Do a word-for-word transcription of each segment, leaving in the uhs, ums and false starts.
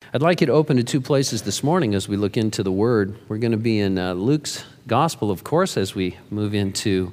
I'd like you to open to two places this morning as we look into the Word. We're going to be in uh, Luke's Gospel, of course, as we move into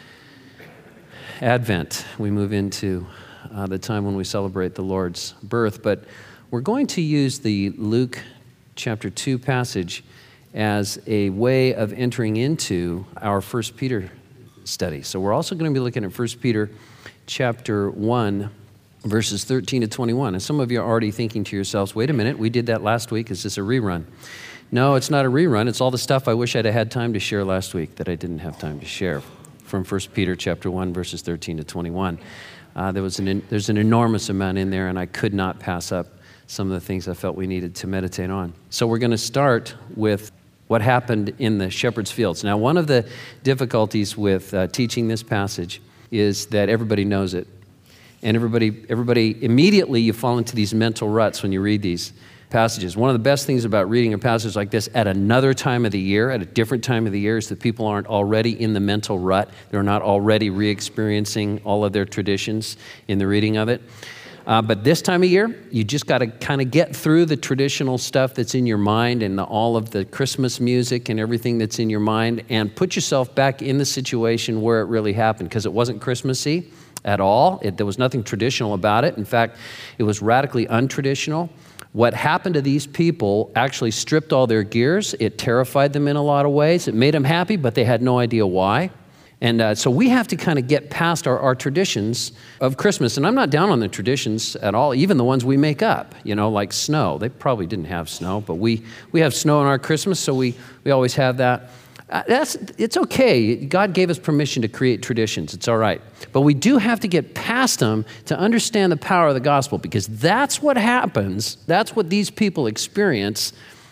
Advent. We move into uh, the time when we celebrate the Lord's birth. But we're going to use the Luke chapter two passage as a way of entering into our First Peter study. So we're also going to be looking at First Peter chapter one, verses thirteen to twenty-one. And some of you are already thinking to yourselves, wait a minute, we did that last week. Is this a rerun? No, it's not a rerun. It's all the stuff I wish I'd have had time to share last week that I didn't have time to share from First Peter chapter one, verses thirteen to twenty-one. Uh, there was an, there's an enormous amount in there, and I could not pass up some of the things I felt we needed to meditate on. So we're going to start with what happened in the shepherd's fields. Now, one of the difficulties with uh, teaching this passage is that everybody knows it. And everybody, everybody, immediately you fall into these mental ruts when you read these passages. One of the best things about reading a passage like this at another time of the year, at a different time of the year, is that people aren't already in the mental rut. They're not already re-experiencing all of their traditions in the reading of it. Uh, but this time of year, you just got to kind of get through the traditional stuff that's in your mind and the, all of the Christmas music and everything that's in your mind, and put yourself back in the situation where it really happened, because it wasn't Christmassy at all. It, there was nothing traditional about it. In fact, it was radically untraditional. What happened to these people actually stripped all their gears. It terrified them in a lot of ways. It made them happy, but they had no idea why. And uh, so we have to kind of get past our, our traditions of Christmas. And I'm not down on the traditions at all, even the ones we make up, you know, like snow. They probably didn't have snow, but we, we have snow in our Christmas, so we, we always have that. Uh, that's, it's okay. God gave us permission to create traditions. It's all right. But we do have to get past them to understand the power of the gospel, because that's what happens. That's what these people experience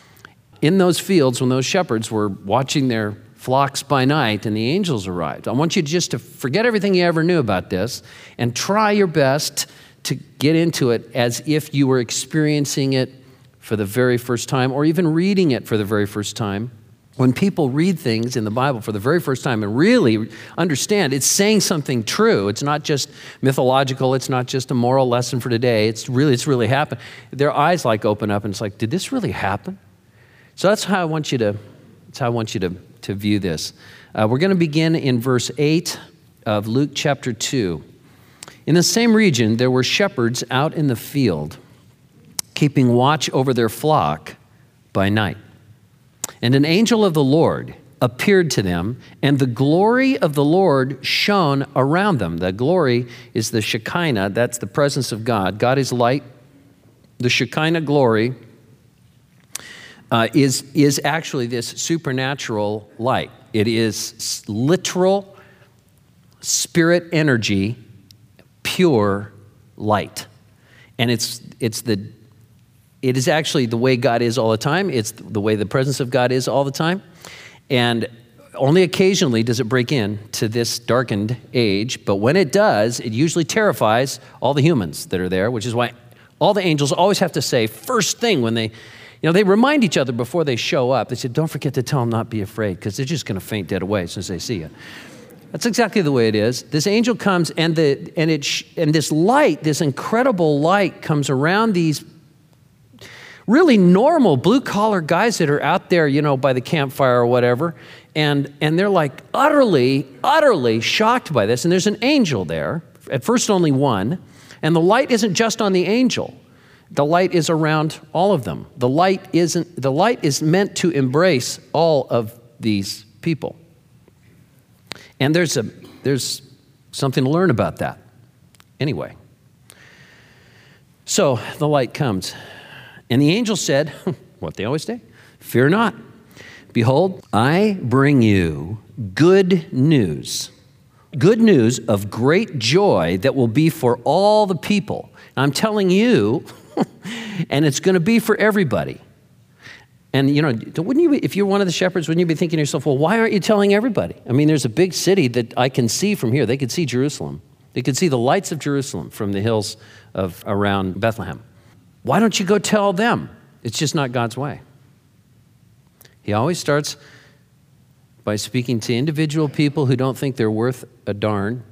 in those fields when those shepherds were watching their flocks by night and the angels arrived. I want you just to forget everything you ever knew about this and try your best to get into it as if you were experiencing it for the very first time, or even reading it for the very first time. When people read things in the Bible for the very first time and really understand it's saying something true, it's not just mythological, it's not just a moral lesson for today, it's really, it's really happened. Their eyes like open up and it's like, did this really happen? So that's how I want you to, that's how I want you to, to view this. Uh, we're going to begin in verse eight of Luke chapter two. In the same region, there were shepherds out in the field, keeping watch over their flock by night. And an angel of the Lord appeared to them, and the glory of the Lord shone around them. The glory is the Shekinah. That's the presence of God. God is light. The Shekinah glory uh, is, is actually this supernatural light. It is literal spirit energy, pure light. And it's it's the It is actually the way God is all the time. It's the way the presence of God is all the time. And only occasionally does it break in to this darkened age. But when it does, it usually terrifies all the humans that are there, which is why all the angels always have to say first thing when they, you know, they remind each other before they show up. They say, don't forget to tell them not be afraid, because they're just going to faint dead away as soon as they see you. That's exactly the way it is. This angel comes, and the and it sh- and this light, this incredible light, comes around these really normal blue-collar guys that are out there, you know, by the campfire or whatever, and and they're like utterly, utterly shocked by this. And there's an angel there, at first only one, and the light isn't just on the angel. The light is around all of them. The light isn't. The light is meant to embrace all of these people. And there's a there's something to learn about that. Anyway, so the light comes. And the angel said, what they always say, fear not. Behold, I bring you good news, good news of great joy that will be for all the people. And I'm telling you, and it's going to be for everybody. And, you know, wouldn't you, if you're one of the shepherds, wouldn't you be thinking to yourself, well, why aren't you telling everybody? I mean, there's a big city that I can see from here. They could see Jerusalem. They could see the lights of Jerusalem from the hills of around Bethlehem. Why don't you go tell them? It's just not God's way. He always starts by speaking to individual people who don't think they're worth a darn,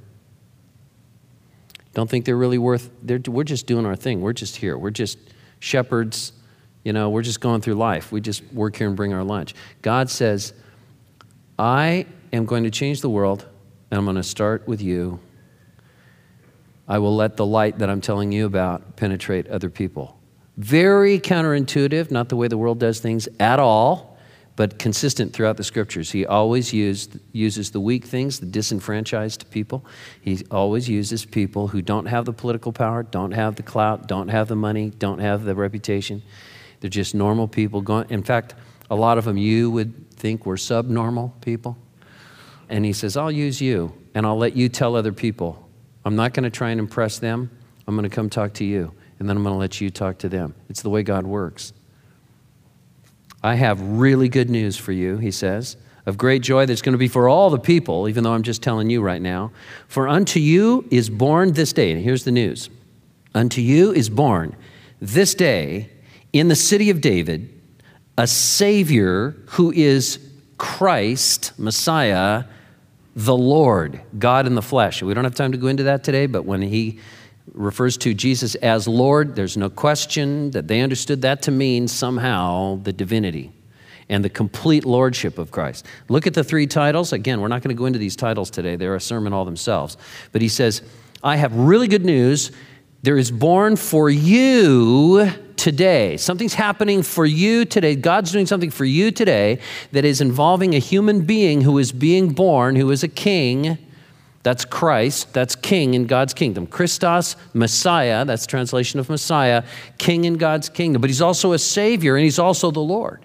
don't think they're really worth, they're, we're just doing our thing. We're just here. We're just shepherds You know, we're just going through life. We just work here and bring our lunch. God says, I am going to change the world, and I'm going to start with you. I will let the light that I'm telling you about penetrate other people. Very counterintuitive, not the way the world does things at all, but consistent throughout the scriptures. He always used, uses the weak things, the disenfranchised people. He always uses people who don't have the political power, don't have the clout, don't have the money, don't have the reputation. They're just normal people. Going, in fact, a lot of them you would think were subnormal people. And he says, I'll use you, and I'll let you tell other people. I'm not going to try and impress them. I'm going to come talk to you, and then I'm going to let you talk to them. It's the way God works. I have really good news for you, he says, of great joy that's going to be for all the people, even though I'm just telling you right now. For unto you is born this day, and here's the news. Unto you is born this day in the city of David a Savior who is Christ, Messiah, the Lord, God in the flesh. We don't have time to go into that today, but when he refers to Jesus as Lord, there's no question that they understood that to mean somehow the divinity and the complete lordship of Christ. Look at the three titles. Again, we're not going to go into these titles today. They're a sermon all themselves. But he says, I have really good news. There is born for you today. Something's happening for you today. God's doing something for you today that is involving a human being who is being born, who is a king. That's Christ. That's king in God's kingdom. Christos, Messiah. That's translation of Messiah. King in God's kingdom. But he's also a Savior, and he's also the Lord.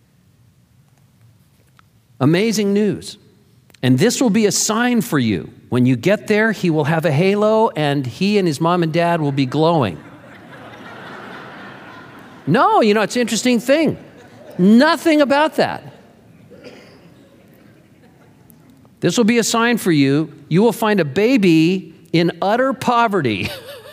Amazing news. And this will be a sign for you. When you get there, he will have a halo, and he and his mom and dad will be glowing. No, you know, it's an interesting thing. Nothing about that. This will be a sign for you. You will find a baby in utter poverty,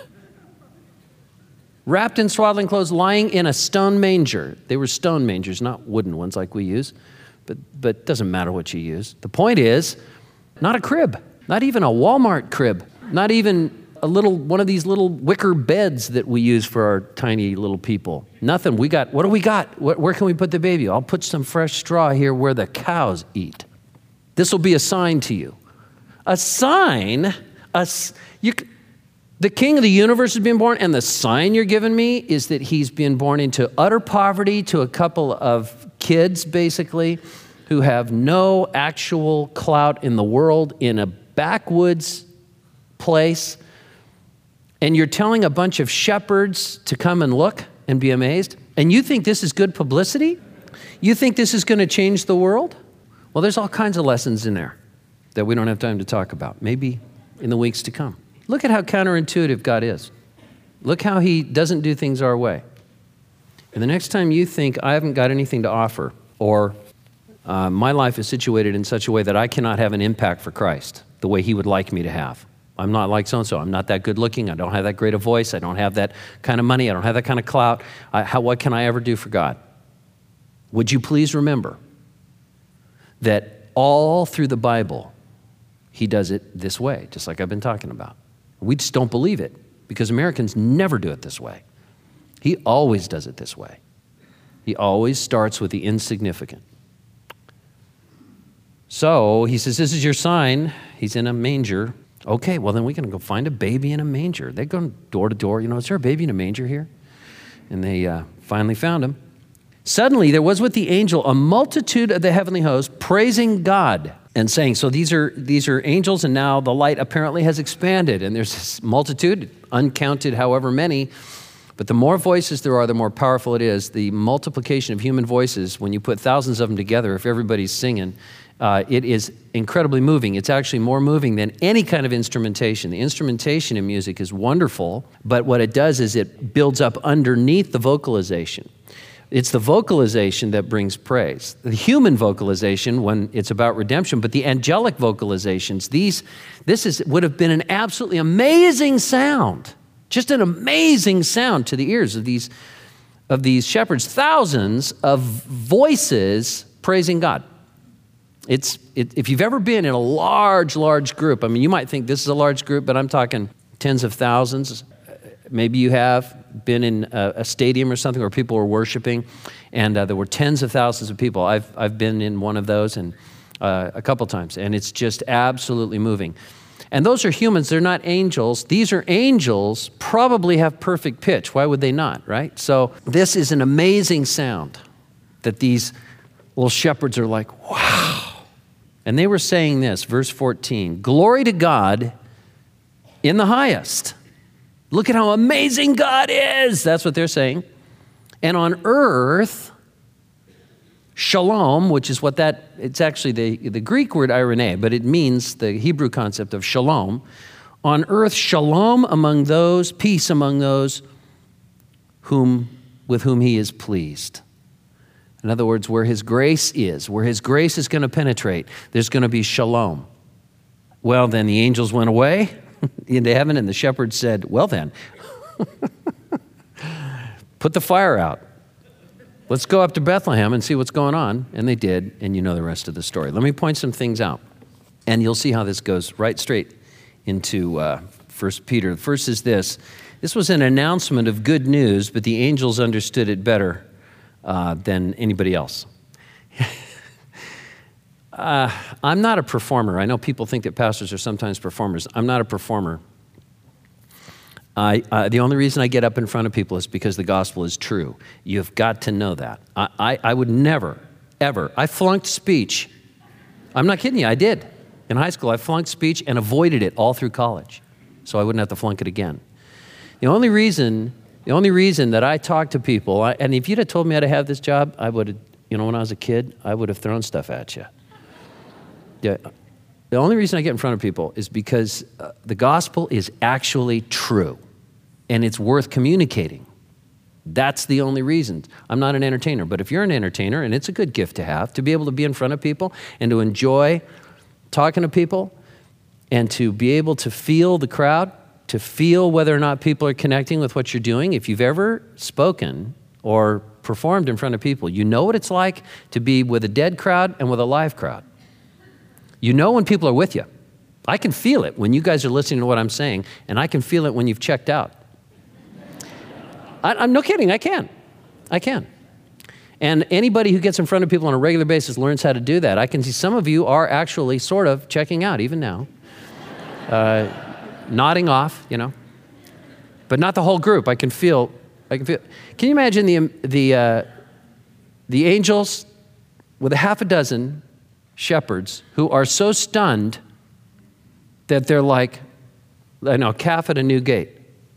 wrapped in swaddling clothes, lying in a stone manger. They were stone mangers, not wooden ones like we use, but but it doesn't matter what you use. The point is, not a crib, not even a Walmart crib, not even a little, one of these little wicker beds that we use for our tiny little people. Nothing. We got, what do we got? Where, where can we put the baby? I'll put some fresh straw here where the cows eat. This will be a sign to you. A sign, a, you, the king of the universe has been born, and the sign you're giving me is that he's been born into utter poverty to a couple of kids, basically, who have no actual clout in the world in a backwoods place. And you're telling a bunch of shepherds to come and look and be amazed? And you think this is good publicity? You think this is going to change the world? Well, there's all kinds of lessons in there that we don't have time to talk about, maybe in the weeks to come. Look at how counterintuitive God is. Look how he doesn't do things our way. And the next time you think, I haven't got anything to offer, or uh, my life is situated in such a way that I cannot have an impact for Christ the way he would like me to have. I'm not like so-and-so. I'm not that good looking. I don't have that great a voice. I don't have that kind of money. I don't have that kind of clout. I, how, what can I ever do for God? Would you please remember that all through the Bible, he does it this way, just like I've been talking about. We just don't believe it because Americans never do it this way. He always does it this way. He always starts with the insignificant. So he says, this is your sign. He's in a manger. Okay, well, then we're going to go find a baby in a manger. They go door to door. You know, is there a baby in a manger here? And they uh, finally found him. Suddenly, there was with the angel a multitude of the heavenly host praising God and saying, so these are these are angels, and now the light apparently has expanded, and there's this multitude, uncounted however many, but the more voices there are, the more powerful it is. The multiplication of human voices, when you put thousands of them together, if everybody's singing, Uh, it is incredibly moving. It's actually more moving than any kind of instrumentation. The instrumentation in music is wonderful, but what it does is it builds up underneath the vocalization. It's the vocalization that brings praise. The human vocalization when it's about redemption, but the angelic vocalizations, these, this is would have been an absolutely amazing sound, just an amazing sound to the ears of these, of these shepherds. Thousands of voices praising God. It's it, if you've ever been in a large, large group, I mean, you might think this is a large group, but I'm talking tens of thousands, maybe you have been in a, a stadium or something where people were worshiping, and uh, there were tens of thousands of people. I've I've been in one of those and uh, a couple times, and it's just absolutely moving. And those are humans, they're not angels. These are angels, probably have perfect pitch. Why would they not, right? So this is an amazing sound that these little shepherds are like, wow. And they were saying this, verse fourteen, glory to God in the highest. Look at how amazing God is. That's what they're saying. And on earth, shalom, which is what that, it's actually the, the Greek word irene, but it means the Hebrew concept of shalom. On earth, shalom among those, peace among those whom with whom he is pleased. In other words, where his grace is, where his grace is going to penetrate, there's going to be shalom. Well, then the angels went away into heaven, and the shepherds said, well then, put the fire out. Let's go up to Bethlehem and see what's going on. And they did, and you know the rest of the story. Let me point some things out, and you'll see how this goes right straight into uh, First Peter. The first is this. This was an announcement of good news, but the angels understood it better uh, than anybody else. uh, I'm not a performer. I know people think that pastors are sometimes performers. I'm not a performer. I, uh, the only reason I get up in front of people is because the gospel is true. You've got to know that. I, I, I would never, ever. I flunked speech. I'm not kidding you. I did. In high school, I flunked speech and avoided it all through college, so I wouldn't have to flunk it again. The only reason, the only reason that I talk to people, I, and if you'd have told me how to have this job, I would have, you know, when I was a kid, I would have thrown stuff at you. Yeah. The only reason I get in front of people is because uh, the gospel is actually true, and it's worth communicating. That's the only reason. I'm not an entertainer, but if you're an entertainer, and it's a good gift to have, to be able to be in front of people and to enjoy talking to people and to be able to feel the crowd, to feel whether or not people are connecting with what you're doing. If you've ever spoken or performed in front of people, you know what it's like to be with a dead crowd and with a live crowd. You know when people are with you. I can feel it when you guys are listening to what I'm saying, and I can feel it when you've checked out. I, I'm no kidding, I can. I can. And anybody who gets in front of people on a regular basis learns how to do that. I can see some of you are actually sort of checking out, even now. Uh, nodding off, you know. But not the whole group. I can feel, I can feel. Can you imagine the, the, uh, the angels with a half a dozen shepherds who are so stunned that they're like, I know, calf at a new gate.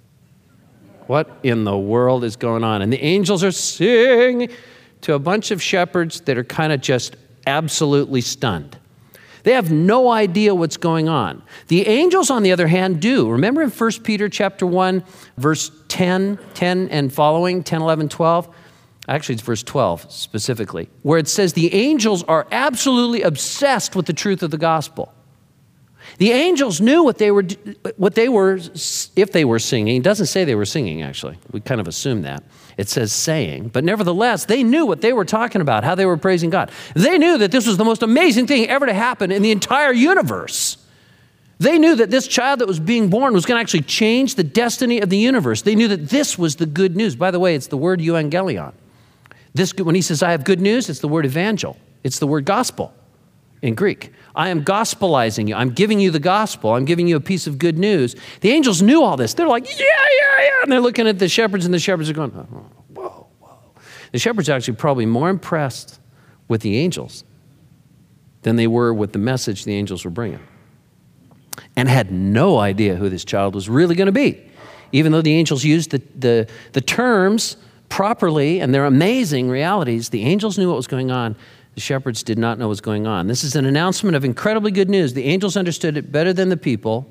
What in the world is going on? And the angels are singing to a bunch of shepherds that are kind of just absolutely stunned. They have no idea what's going on. The angels, on the other hand, do. Remember in First Peter chapter one, verse ten, ten and following, ten, eleven, twelve? Actually, it's verse twelve specifically, where it says the angels are absolutely obsessed with the truth of the gospel. The angels knew what they were, what they were, if they were singing. It doesn't say they were singing, actually. We kind of assume that. It says saying. But nevertheless, they knew what they were talking about, how they were praising God. They knew that this was the most amazing thing ever to happen in the entire universe. They knew that this child that was being born was going to actually change the destiny of the universe. They knew that this was the good news. By the way, it's the word euangelion. This, when he says, I have good news, it's the word evangel. It's the word gospel in Greek. I am gospelizing you. I'm giving you the gospel. I'm giving you a piece of good news. The angels knew all this. They're like, yeah, yeah, yeah. And they're looking at the shepherds, and the shepherds are going, oh, whoa, whoa. The shepherds are actually probably more impressed with the angels than they were with the message the angels were bringing, and had no idea who this child was really going to be, even though the angels used the, the, the terms properly, and they're amazing realities. The angels knew what was going on. The shepherds did not know what was going on. This is an announcement of incredibly good news. The angels understood it better than the people.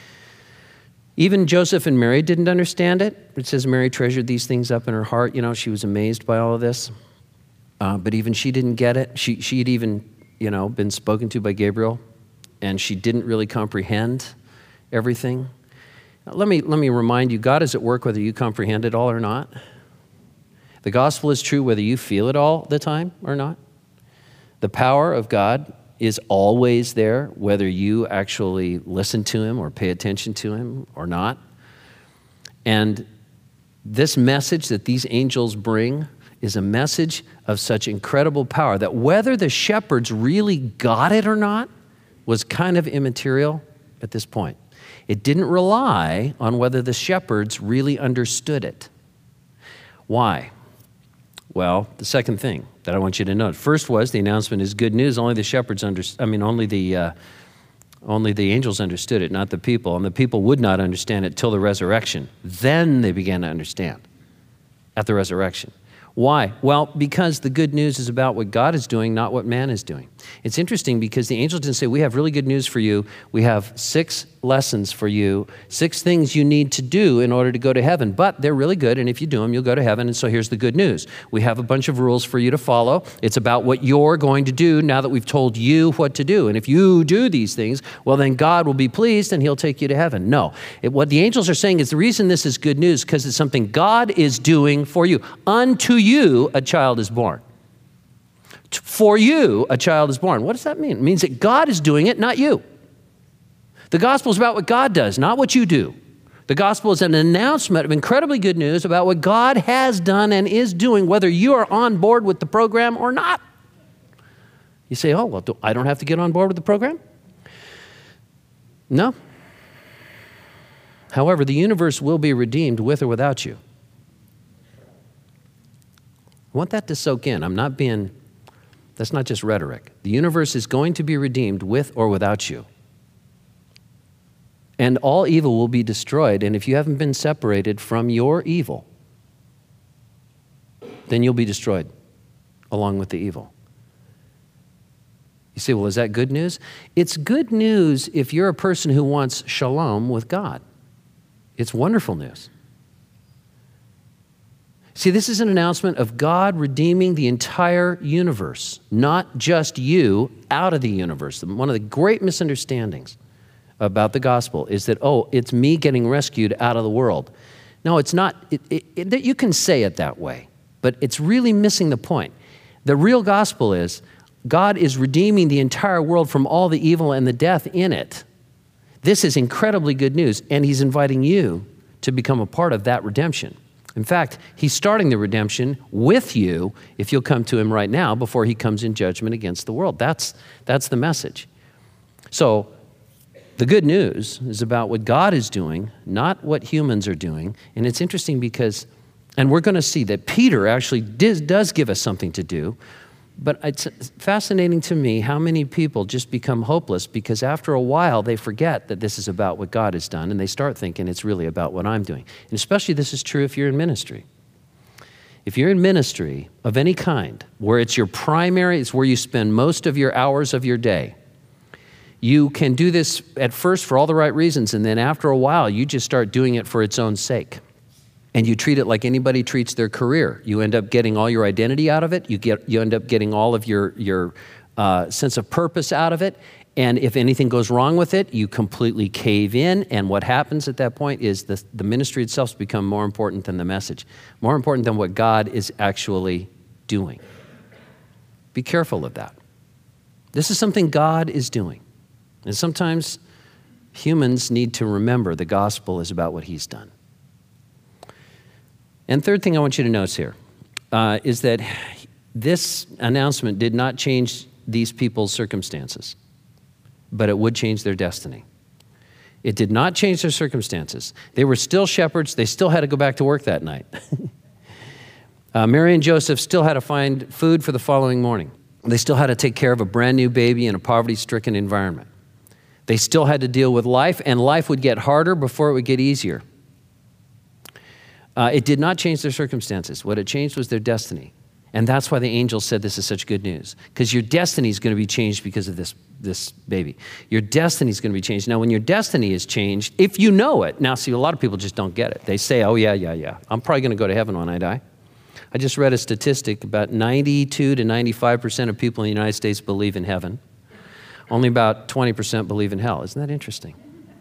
Even Joseph and Mary didn't understand it. It says Mary treasured these things up in her heart. You know, she was amazed by all of this. Uh, but even she didn't get it. She, she had even, you know, been spoken to by Gabriel, and she didn't really comprehend everything. Now, let me, let me remind you, God is at work whether you comprehend it all or not. The gospel is true whether you feel it all the time or not. The power of God is always there, whether you actually listen to him or pay attention to him or not. And This message that these angels bring is a message of such incredible power that whether the shepherds really got it or not was kind of immaterial at this point. It didn't rely on whether the shepherds really understood it. Why? Well, the second thing that I want you to note. First was the announcement is good news. Only the shepherds under, I mean, only the uh, only the angels understood it, not the people. And the people would not understand it till the resurrection. Then they began to understand at the resurrection. Why? Well, because the good news is about what God is doing, not what man is doing. It's interesting because the angels didn't say, we have really good news for you. We have six lessons for you, six things you need to do in order to go to heaven. But they're really good, and if you do them, you'll go to heaven. And so here's the good news. We have a bunch of rules for you to follow. It's about what you're going to do now that we've told you what to do. And if you do these things, well, then God will be pleased and he'll take you to heaven. No. It, what the angels are saying is the reason this is good news because it's something God is doing for you. Unto you a child is born. For you a child is born. What does that mean? It means that God is doing it, not you. The gospel is about what God does, not what you do. The gospel is an announcement of incredibly good news about what God has done and is doing, whether you are on board with the program or not. You say, oh, well, do, I don't have to get on board with the program? No. However, the universe will be redeemed with or without you. I want that to soak in. I'm not being, that's not just rhetoric. The universe is going to be redeemed with or without you. And all evil will be destroyed. And if you haven't been separated from your evil, then you'll be destroyed along with the evil. You say, well, is that good news? It's good news if you're a person who wants shalom with God. It's wonderful news. See, this is an announcement of God redeeming the entire universe, not just you out of the universe. One of the great misunderstandings about the gospel is that, oh, it's me getting rescued out of the world. No, it's not. It, it, it, you can say it that way, but it's really missing the point. The real gospel is God is redeeming the entire world from all the evil and the death in it. This is incredibly good news, and he's inviting you to become a part of that redemption. In fact, he's starting the redemption with you if you'll come to him right now before he comes in judgment against the world. That's, that's the message. So the good news is about what God is doing, not what humans are doing. And it's interesting because, and we're going to see that Peter actually did, does give us something to do. But it's fascinating to me how many people just become hopeless because after a while they forget that this is about what God has done and they start thinking it's really about what I'm doing. And especially this is true if you're in ministry. If you're in ministry of any kind, where it's your primary, it's where you spend most of your hours of your day, you can do this at first for all the right reasons, and then after a while you just start doing it for its own sake. And you treat it like anybody treats their career. You end up getting all your identity out of it. You get, you end up getting all of your, your uh, sense of purpose out of it. And if anything goes wrong with it, you completely cave in. And what happens at that point is the, the ministry itself has become more important than the message, more important than what God is actually doing. Be careful of that. This is something God is doing. And sometimes humans need to remember the gospel is about what he's done. And third thing I want you to notice here uh, is that this announcement did not change these people's circumstances, but it would change their destiny. It did not change their circumstances. They were still shepherds. They still had to go back to work that night. uh, Mary and Joseph still had to find food for the following morning. They still had to take care of a brand new baby in a poverty-stricken environment. They still had to deal with life, and life would get harder before it would get easier. Uh, it did not change their circumstances. What it changed was their destiny. And that's why the angels said this is such good news, because your destiny is going to be changed because of this, this baby. Your destiny is going to be changed. Now, when your destiny is changed, if you know it, now see, a lot of people just don't get it. They say, oh, yeah, yeah, yeah, I'm probably going to go to heaven when I die. I just read a statistic, about ninety-two to ninety-five percent of people in the United States believe in heaven. Only about twenty percent believe in hell. Isn't that interesting?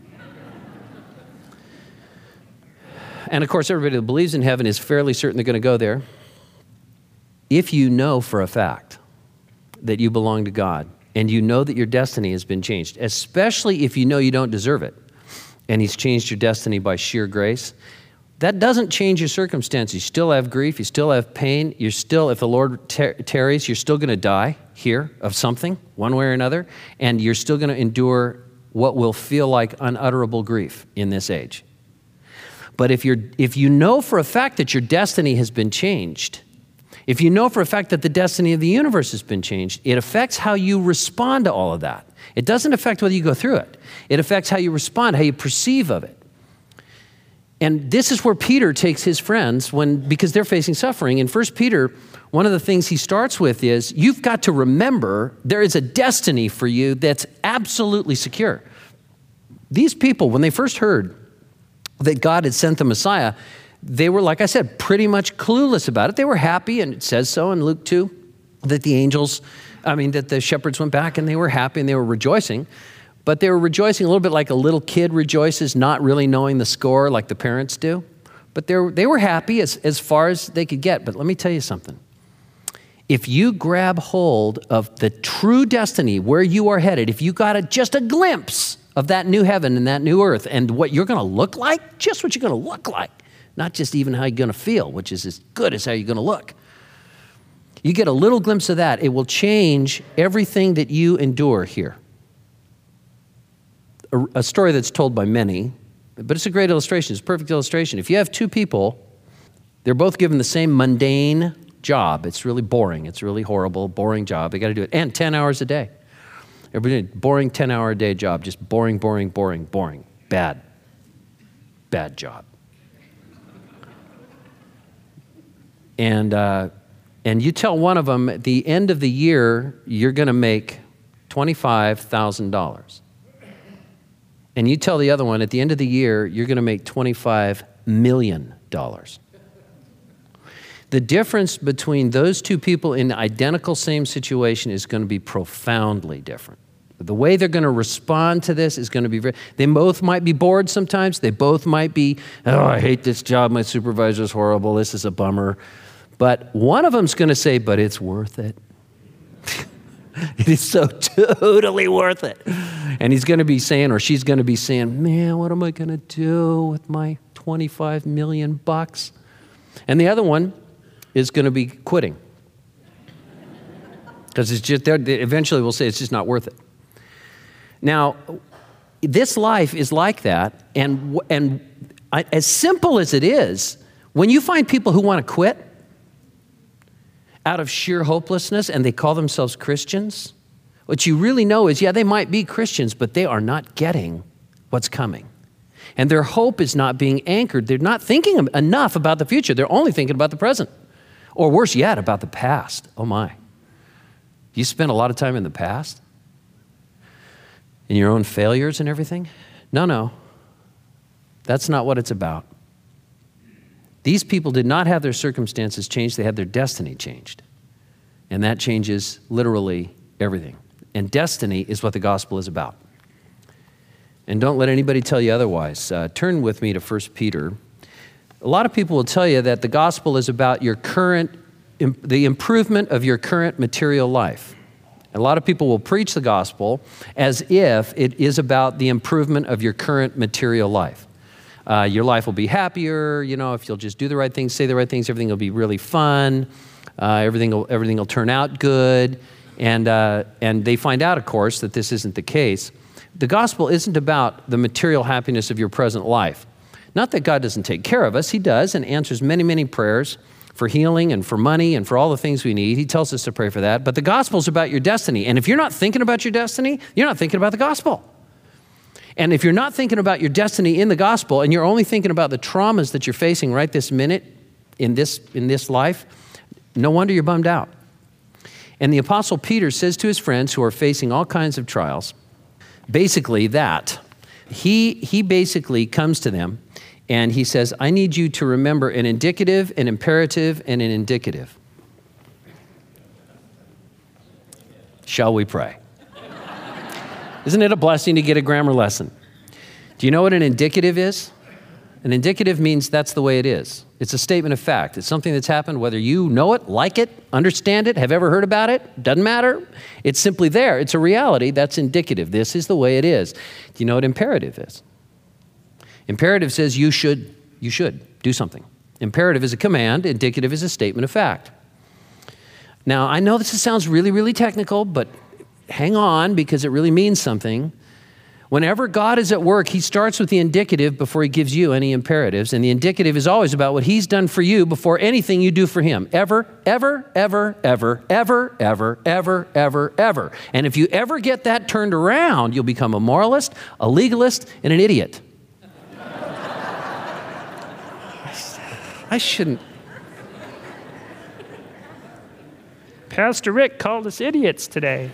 And of course, everybody that believes in heaven is fairly certain they're going to go there. If you know for a fact that you belong to God and you know that your destiny has been changed, especially if you know you don't deserve it and he's changed your destiny by sheer grace, That doesn't change your circumstances. You still have grief. You still have pain. You're still, if the Lord tar- tarries, you're still going to die here of something, one way or another, and you're still going to endure what will feel like unutterable grief in this age. But if you're, if you know for a fact that your destiny has been changed, if you know for a fact that the destiny of the universe has been changed, it affects how you respond to all of that. It doesn't affect whether you go through it. It affects how you respond, how you perceive of it. And this is where Peter takes his friends when, because they're facing suffering. In First Peter, one of the things he starts with is, you've got to remember there is a destiny for you that's absolutely secure. These people, when they first heard that God had sent the Messiah, they were, like I said, pretty much clueless about it. They were happy, and it says so in Luke two, that the angels, I mean, that the shepherds went back and they were happy and they were rejoicing. But they were rejoicing a little bit like a little kid rejoices, not really knowing the score like the parents do. But they were, they were happy as, as far as they could get. But let me tell you something. If you grab hold of the true destiny where you are headed, if you got a, just a glimpse of that new heaven and that new earth and what you're going to look like, just what you're going to look like, not just even how you're going to feel, which is as good as how you're going to look. You get a little glimpse of that, it will change everything that you endure here. A, a story that's told by many, but it's a great illustration. It's a perfect illustration. If you have two people, they're both given the same mundane job. It's really boring. It's really horrible, boring job. They got to do it. And ten hours a day. Everybody, boring ten-hour a day job. Just boring, boring, boring, boring. Bad. Bad job. And uh, and you tell one of them, at the end of the year, you're going to make twenty-five thousand dollars. And you tell the other one, at the end of the year, you're going to make twenty-five million dollars. The difference between those two people in the identical same situation is going to be profoundly different. The way they're going to respond to this is going to be very, they both might be bored sometimes. They both might be, oh, I hate this job. My supervisor's horrible. This is a bummer. But one of them's going to say, but it's worth it. It is so totally worth it. And he's going to be saying, or she's going to be saying, man, what am I going to do with my twenty-five million bucks? And the other one is going to be quitting. Because it's just, eventually we'll say it's just not worth it. Now, this life is like that. And, and I, as simple as it is, when you find people who want to quit out of sheer hopelessness and they call themselves Christians, what you really know is, yeah, they might be Christians, but they are not getting what's coming. And their hope is not being anchored. They're not thinking enough about the future. They're only thinking about the present. Or worse yet, about the past. Oh my. You spend a lot of time in the past? In your own failures and everything? No, no. That's not what it's about. These people did not have their circumstances changed. They had their destiny changed. And that changes literally everything. And destiny is what the gospel is about. And don't let anybody tell you otherwise. Uh, turn with me to First Peter. A lot of people will tell you that the gospel is about your current, the improvement of your current material life. A lot of people will preach the gospel as if it is about the improvement of your current material life. Uh, your life will be happier, you know, if you'll just do the right things, say the right things, everything will be really fun, uh, everything will everything will turn out good, and uh, and they find out, of course, that this isn't the case. The gospel isn't about the material happiness of your present life. Not that God doesn't take care of us, He does, and answers many, many prayers for healing and for money and for all the things we need. He tells us to pray for that. But the gospel is about your destiny. And if you're not thinking about your destiny, you're not thinking about the gospel. And if you're not thinking about your destiny in the gospel and you're only thinking about the traumas that you're facing right this minute in this, in this life, no wonder you're bummed out. And the Apostle Peter says to his friends who are facing all kinds of trials, basically that. He, he basically comes to them and he says, I need you to remember an indicative, an imperative, and an indicative. Shall we pray? Isn't it a blessing to get a grammar lesson? Do you know what an indicative is? An indicative means that's the way it is. It's a statement of fact. It's something that's happened, whether you know it, like it, understand it, have ever heard about it, doesn't matter. It's simply there. It's a reality that's indicative. This is the way it is. Do you know what imperative is? Imperative says you should, you should, Do something. Imperative is a command. Indicative is a statement of fact. Now, I know this sounds really, really technical, but hang on because it really means something. Whenever God is at work, he starts with the indicative before he gives you any imperatives. And the indicative is always about what he's done for you before anything you do for him. Ever, ever, ever, ever, ever, ever, ever, ever, ever. And if you ever get that turned around, you'll become a moralist, a legalist, and an idiot. I shouldn't. Pastor Rick called us idiots today.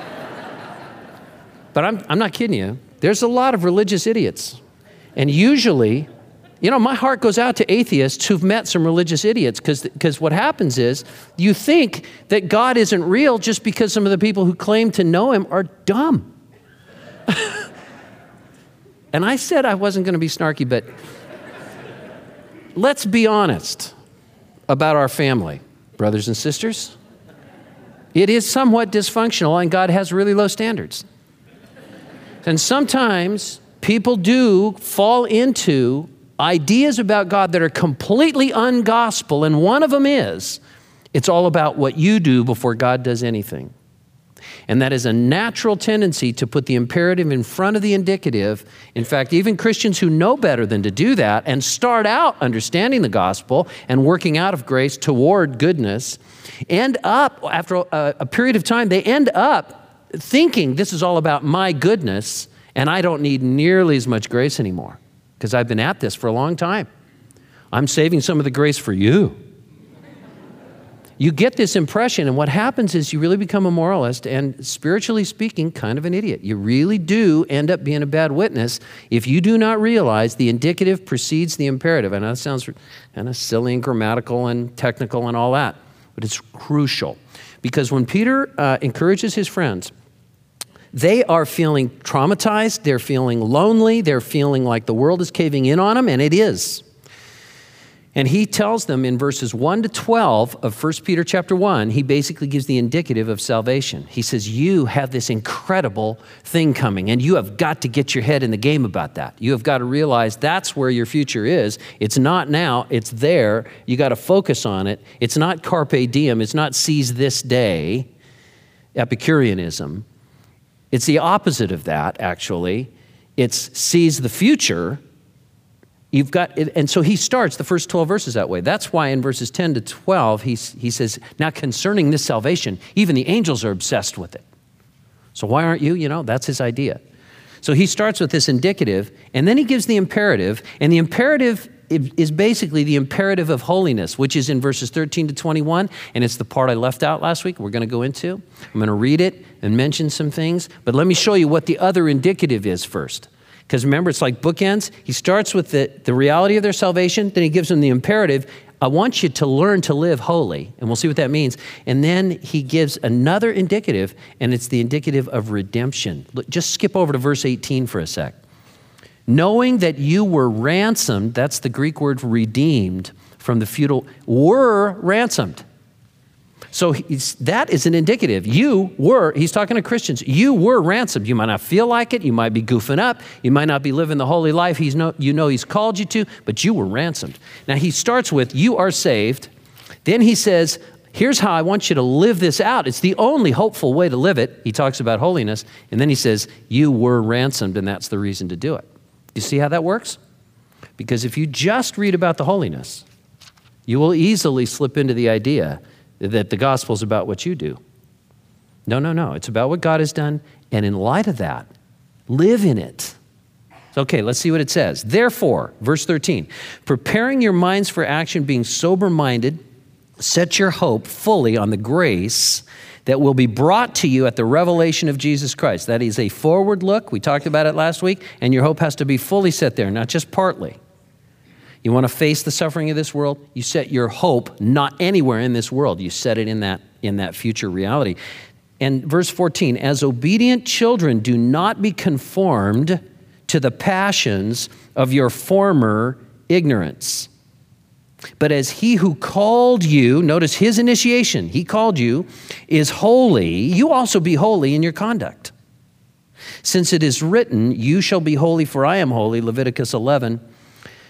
But I'm, I'm not kidding you. There's a lot of religious idiots. And usually, you know, my heart goes out to atheists who've met some religious idiots because because what happens is you think that God isn't real just because some of the people who claim to know him are dumb. And I said I wasn't going to be snarky, but let's be honest about our family, brothers and sisters. It is somewhat dysfunctional, and God has really low standards. And sometimes people do fall into ideas about God that are completely ungospel, and one of them is, it's all about what you do before God does anything. And that is a natural tendency to put the imperative in front of the indicative. In fact, even Christians who know better than to do that and start out understanding the gospel and working out of grace toward goodness, end up, after a, a period of time, they end up thinking this is all about my goodness and I don't need nearly as much grace anymore because I've been at this for a long time. I'm saving some of the grace for you. You get this impression, and what happens is you really become a moralist and, spiritually speaking, kind of an idiot. You really do end up being a bad witness if you do not realize the indicative precedes the imperative. I know that sounds kind of silly and grammatical and technical and all that, but it's crucial. Because when Peter uh, encourages his friends, they are feeling traumatized, they're feeling lonely, they're feeling like the world is caving in on them, and it is. And he tells them in verses one to twelve of First Peter chapter one, he basically gives the indicative of salvation. He says, you have this incredible thing coming, and you have got to get your head in the game about that. You have got to realize that's where your future is. It's not now, it's there. You got to focus on it. It's not carpe diem. It's not seize this day, Epicureanism. It's the opposite of that, actually. It's seize the future. You've got, and so he starts the first twelve verses that way. That's why in verses ten to twelve, he, he says, now concerning this salvation, even the angels are obsessed with it. So why aren't you? You know, that's his idea. So he starts with this indicative, and then he gives the imperative, and the imperative is basically the imperative of holiness, which is in verses thirteen to twenty-one, and it's the part I left out last week we're going to go into. I'm going to read it and mention some things, but let me show you what the other indicative is first. Because remember, it's like bookends. He starts with the, the reality of their salvation, then he gives them the imperative. I want you to learn to live holy, and we'll see what that means. And then he gives another indicative, and it's the indicative of redemption. Look, just skip over to verse eighteen for a sec. Knowing that you were ransomed, that's the Greek word for redeemed, from the feudal, were ransomed. So he's, that is an indicative. You were, he's talking to Christians, you were ransomed. You might not feel like it. You might be goofing up. You might not be living the holy life he's no, you know he's called you to, but you were ransomed. Now he starts with, you are saved. Then he says, here's how I want you to live this out. It's the only hopeful way to live it. He talks about holiness. And then he says, you were ransomed, and that's the reason to do it. You see how that works? Because if you just read about the holiness, you will easily slip into the idea that the gospel is about what you do. No, no, no. It's about what God has done. And in light of that, live in it. Okay, let's see what it says. Therefore, verse thirteen, preparing your minds for action, being sober-minded, set your hope fully on the grace that will be brought to you at the revelation of Jesus Christ. That is a forward look. We talked about it last week, and your hope has to be fully set there, not just partly. You want to face the suffering of this world? You set your hope not anywhere in this world. You set it in that, in that future reality. And verse fourteen, as obedient children, do not be conformed to the passions of your former ignorance. But as he who called you, notice his initiation, he called you, is holy, you also be holy in your conduct. Since it is written, you shall be holy for I am holy, Leviticus eleven.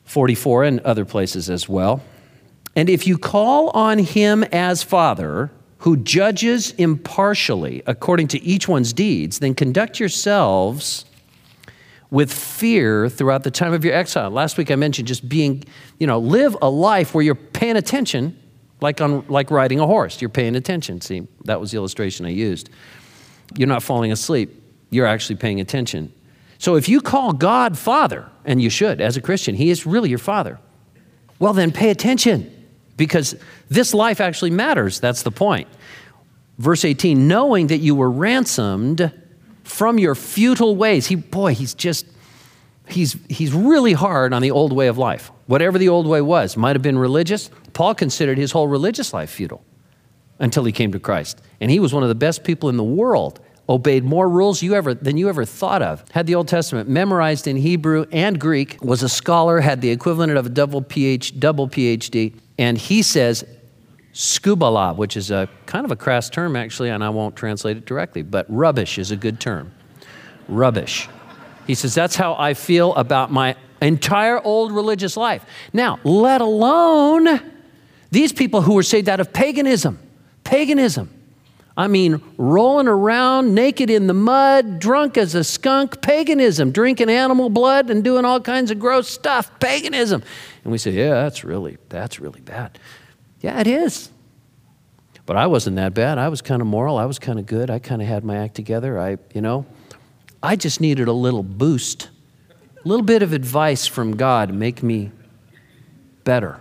forty-four and other places as well. And if you call on him as Father, who judges impartially according to each one's deeds, then conduct yourselves with fear throughout the time of your exile. Last week I mentioned just being, you know, live a life where you're paying attention, like on like riding a horse. You're paying attention. See, that was the illustration I used. You're not falling asleep. You're actually paying attention. So if you call God Father, and you should as a Christian, he is really your Father, well then pay attention, because this life actually matters. That's the point. Verse eighteen, knowing that you were ransomed from your futile ways. He, boy, he's just, he's, he's really hard on the old way of life. Whatever the old way was, might have been religious. Paul considered his whole religious life futile until he came to Christ. And he was one of the best people in the world, obeyed more rules you ever than you ever thought of, had the Old Testament memorized in Hebrew and Greek, was a scholar, had the equivalent of a double PhD, double PhD. And he says, skubala, which is a kind of a crass term actually, and I won't translate it directly, but rubbish is a good term. Rubbish. He says, that's how I feel about my entire old religious life. Now, let alone these people who were saved out of paganism. Paganism. I mean, rolling around naked in the mud, drunk as a skunk, paganism, drinking animal blood and doing all kinds of gross stuff, paganism. And we say, yeah, that's really, that's really bad. Yeah, it is. But I wasn't that bad. I was kind of moral. I was kind of good. I kind of had my act together. I, you know, I just needed a little boost, a little bit of advice from God to make me better.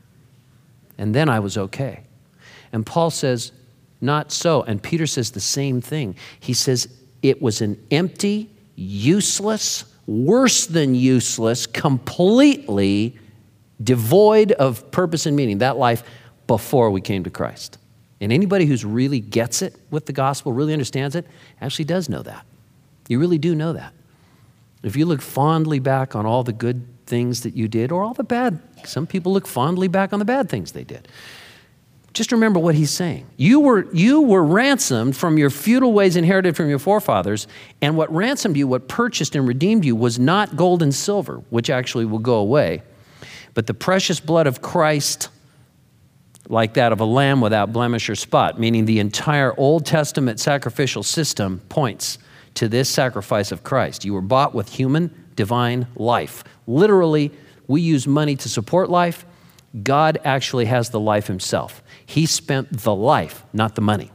And then I was okay. And Paul says, not so. And Peter says the same thing. He says it was an empty, useless, worse than useless, completely devoid of purpose and meaning, that life before we came to Christ. And anybody who's really gets it with the gospel, really understands it, actually does know that. You really do know that. If you look fondly back on all the good things that you did, or all the bad, some people look fondly back on the bad things they did. Just remember what he's saying. You were, you were ransomed from your futile ways inherited from your forefathers, and what ransomed you, what purchased and redeemed you, was not gold and silver, which actually will go away, but the precious blood of Christ, like that of a lamb without blemish or spot, meaning the entire Old Testament sacrificial system points to this sacrifice of Christ. You were bought with human, divine life. Literally, we use money to support life. God actually has the life himself. He spent the life, not the money.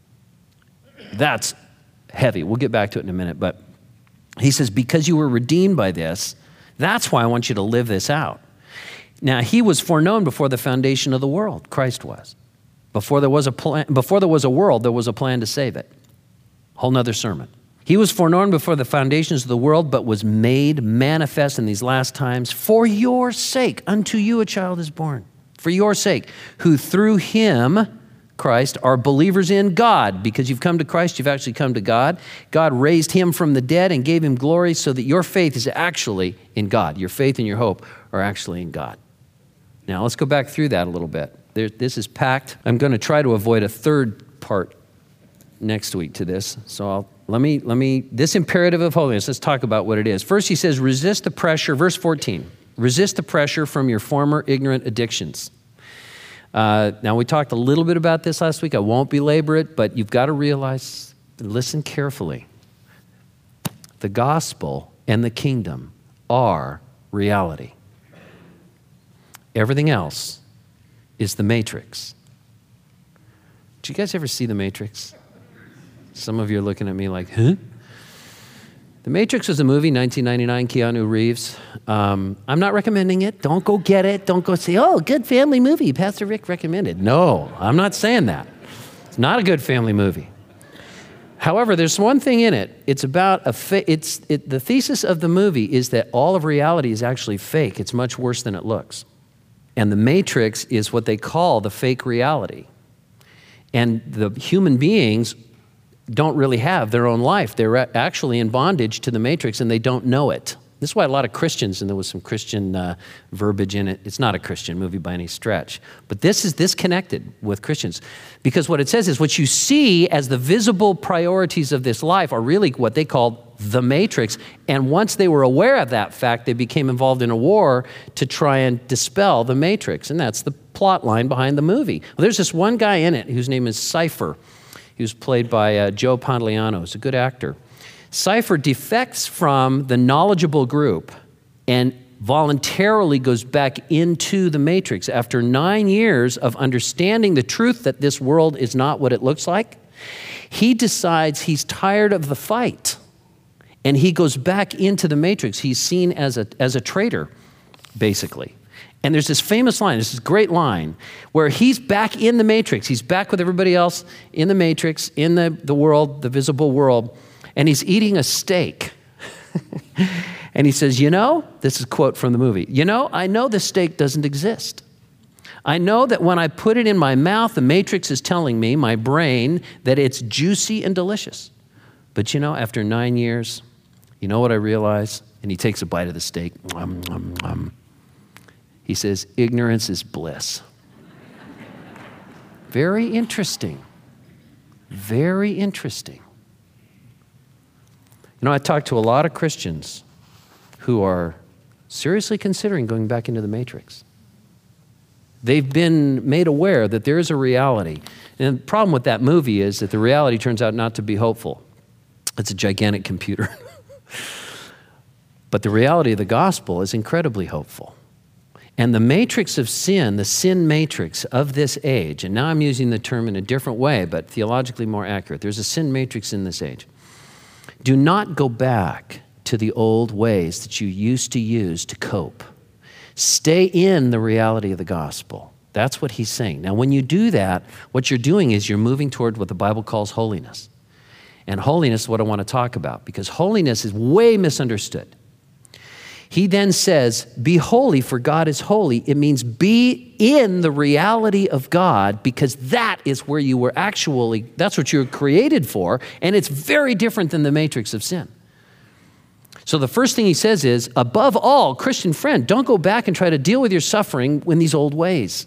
That's heavy. We'll get back to it in a minute, but he says, because you were redeemed by this, that's why I want you to live this out. Now, he was foreknown before the foundation of the world. Christ was. Before there was a plan, before there was a world, there was a plan to save it. Whole nother sermon. He was foreknown before the foundations of the world, but was made manifest in these last times for your sake. Unto you a child is born. For your sake, who through him, Christ, are believers in God. Because you've come to Christ, you've actually come to God. God raised him from the dead and gave him glory so that your faith is actually in God. Your faith and your hope are actually in God. Now, let's go back through that a little bit. There, this is packed. I'm going to try to avoid a third part next week to this. So I'll, let me, let me, this imperative of holiness, let's talk about what it is. First, he says, resist the pressure, verse fourteen, resist the pressure from your former ignorant addictions. Uh, now, we talked a little bit about this last week. I won't belabor it, but you've got to realize, listen carefully. The gospel and the kingdom are reality. Everything else is the Matrix. Did you guys ever see The Matrix? Some of you are looking at me like, huh? The Matrix was a movie, nineteen ninety-nine, Keanu Reeves. Um, I'm not recommending it. Don't go get it. Don't go say, oh, good family movie, Pastor Rick recommended. No, I'm not saying that. It's not a good family movie. However, there's one thing in it. It's about a fa- it's it, the thesis of the movie is that all of reality is actually fake. It's much worse than it looks. And the Matrix is what they call the fake reality. And the human beings don't really have their own life. They're actually in bondage to the Matrix and they don't know it. This is why a lot of Christians, and there was some Christian uh, verbiage in it. It's not a Christian movie by any stretch. But this is this connected with Christians. Because what it says is what you see as the visible priorities of this life are really what they called the matrix. And once they were aware of that fact, they became involved in a war to try and dispel the matrix. And that's the plot line behind the movie. Well, there's this one guy in it whose name is Cypher. He was played by uh, Joe Pantoliano. He's a good actor. Cypher defects from the knowledgeable group and voluntarily goes back into the matrix. After nine years of understanding the truth that this world is not what it looks like, he decides he's tired of the fight. And he goes back into the matrix. He's seen as a, as a traitor, basically. And there's this famous line, this is a great line, where he's back in the matrix. He's back with everybody else in the matrix, in the, the world, the visible world, and he's eating a steak. And he says, you know, this is a quote from the movie, you know, I know this steak doesn't exist. I know that when I put it in my mouth, the matrix is telling me, my brain, that it's juicy and delicious. But you know, after nine years, you know what I realize? And he takes a bite of the steak. Um, um, um. He says, ignorance is bliss. Very interesting. Very interesting. You know, I talk to a lot of Christians who are seriously considering going back into the matrix. They've been made aware that there is a reality. And the problem with that movie is that the reality turns out not to be hopeful. It's a gigantic computer. But the reality of the gospel is incredibly hopeful. And the matrix of sin, the sin matrix of this age, and now I'm using the term in a different way, but theologically more accurate. There's a sin matrix in this age. Do not go back to the old ways that you used to use to cope. Stay in the reality of the gospel. That's what he's saying. Now, when you do that, what you're doing is you're moving toward what the Bible calls holiness. And holiness is what I want to talk about, because holiness is way misunderstood. He then says, be holy, for God is holy. It means be in the reality of God, because that is where you were actually, that's what you were created for, and it's very different than the matrix of sin. So the first thing he says is, above all, Christian friend, don't go back and try to deal with your suffering in these old ways.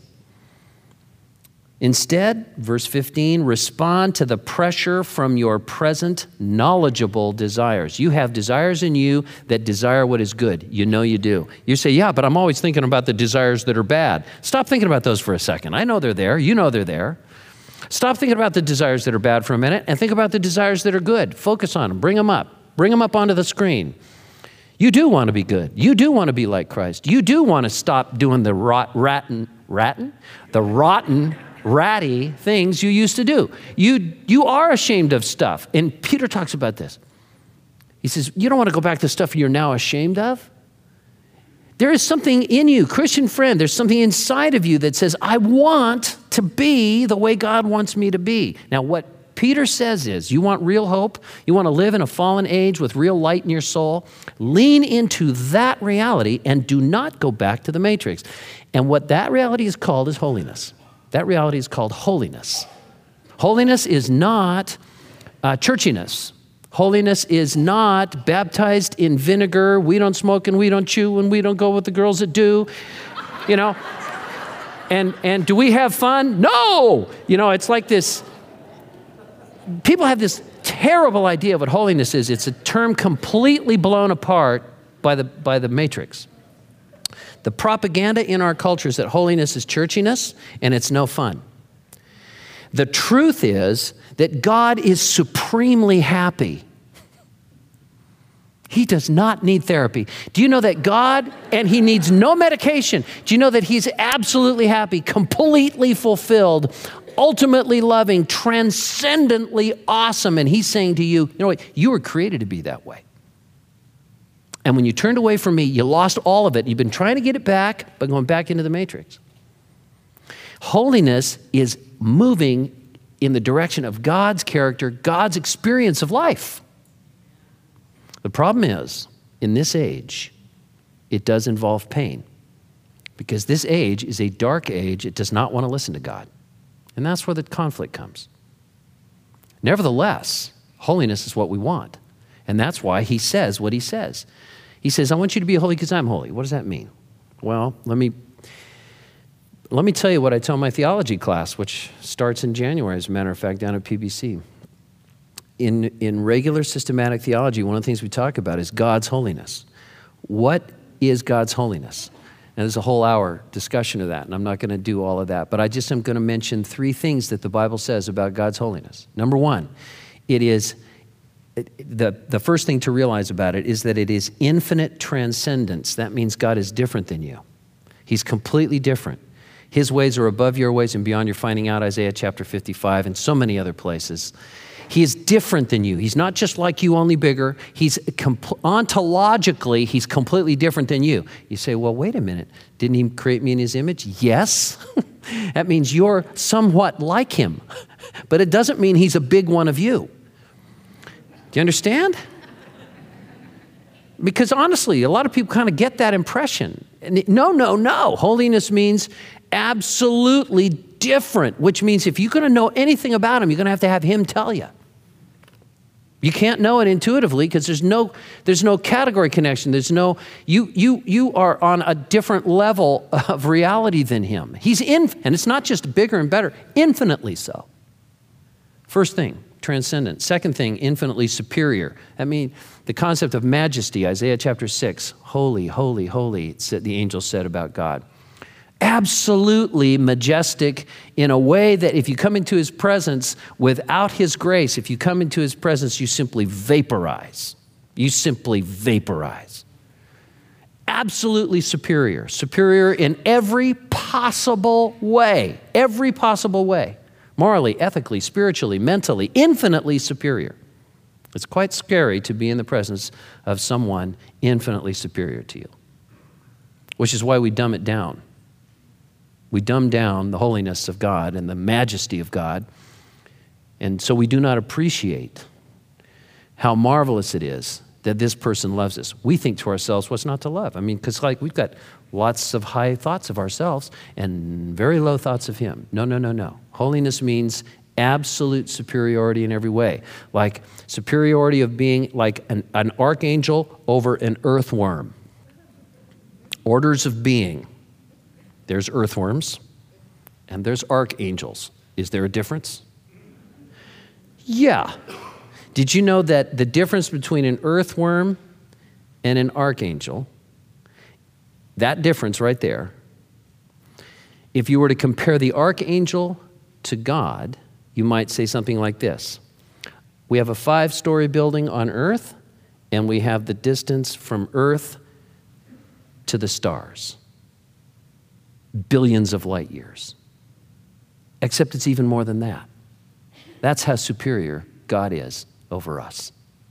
Instead, verse fifteen, respond to the pressure from your present knowledgeable desires. You have desires in you that desire what is good. You know you do. You say, yeah, but I'm always thinking about the desires that are bad. Stop thinking about those for a second. I know they're there. You know they're there. Stop thinking about the desires that are bad for a minute and think about the desires that are good. Focus on them. Bring them up. Bring them up onto the screen. You do want to be good. You do want to be like Christ. You do want to stop doing the rot, ratten, ratten? The rotten, ratty things you used to do. You, you are ashamed of stuff. And Peter talks about this. He says, you don't want to go back to stuff you're now ashamed of? There is something in you, Christian friend, there's something inside of you that says, I want to be the way God wants me to be. Now, what Peter says is, you want real hope? You want to live in a fallen age with real light in your soul? Lean into that reality and do not go back to the matrix. And what that reality is called is holiness. That reality is called holiness. Holiness is not uh, churchiness. Holiness is not baptized in vinegar. We don't smoke and we don't chew and we don't go with the girls that do. You know? And, and do we have fun? No! You know, it's like this. People have this terrible idea of what holiness is. It's a term completely blown apart by the, by the matrix. The propaganda in our culture is that holiness is churchiness and it's no fun. The truth is that God is supremely happy. He does not need therapy. Do you know that God, and he needs no medication. Do you know that he's absolutely happy, completely fulfilled, ultimately loving, transcendently awesome. And he's saying to you, you know what, you were created to be that way. And when you turned away from me, you lost all of it. You've been trying to get it back, but going back into the matrix. Holiness is moving in the direction of God's character, God's experience of life. The problem is, in this age, it does involve pain. Because this age is a dark age. It does not want to listen to God. And that's where the conflict comes. Nevertheless, holiness is what we want. And that's why he says what he says. He says, I want you to be holy because I'm holy. What does that mean? Well, let me, let me tell you what I tell my theology class, which starts in January, as a matter of fact, down at P B C. In, in regular systematic theology, one of the things we talk about is God's holiness. What is God's holiness? And there's a whole hour discussion of that, and I'm not going to do all of that. But I just am going to mention three things that the Bible says about God's holiness. Number one, it is, the, the first thing to realize about it is that it is infinite transcendence. That means God is different than you. He's completely different. His ways are above your ways and beyond your finding out, Isaiah chapter fifty-five, and so many other places. He is different than you. He's not just like you, only bigger. He's compl- ontologically, he's completely different than you. You say, well, wait a minute. Didn't he create me in his image? Yes. That means you're somewhat like him. But it doesn't mean he's a big one of you. Do you understand? Because honestly, a lot of people kind of get that impression. And it, no, no, no. Holiness means absolutely different, which means if you're going to know anything about him, you're going to have to have him tell you. You can't know it intuitively because there's no there's no category connection. There's no you you you are on a different level of reality than him. He's in, and it's not just bigger and better, infinitely so. First thing, transcendent. Second thing, infinitely superior. I mean, the concept of majesty, Isaiah chapter six, holy, holy, holy, it said, the angel said about God. Absolutely majestic in a way that if you come into his presence without his grace, if you come into his presence, you simply vaporize. You simply vaporize. Absolutely superior. Superior in every possible way. Every possible way. Morally, ethically, spiritually, mentally, infinitely superior. It's quite scary to be in the presence of someone infinitely superior to you, which is why we dumb it down. We dumb down the holiness of God and the majesty of God, and so we do not appreciate how marvelous it is that this person loves us. We think to ourselves, what's not to love? I mean, because like we've got lots of high thoughts of ourselves and very low thoughts of him. No, no, no, no. Holiness means absolute superiority in every way, like superiority of being like an, an archangel over an earthworm. Orders of being. There's earthworms and there's archangels. Is there a difference? Yeah. Did you know that the difference between an earthworm and an archangel, that difference right there, if you were to compare the archangel to God, you might say something like this. We have a five-story building on earth, and we have the distance from earth to the stars. Billions of light years. Except it's even more than that. That's how superior God is over us.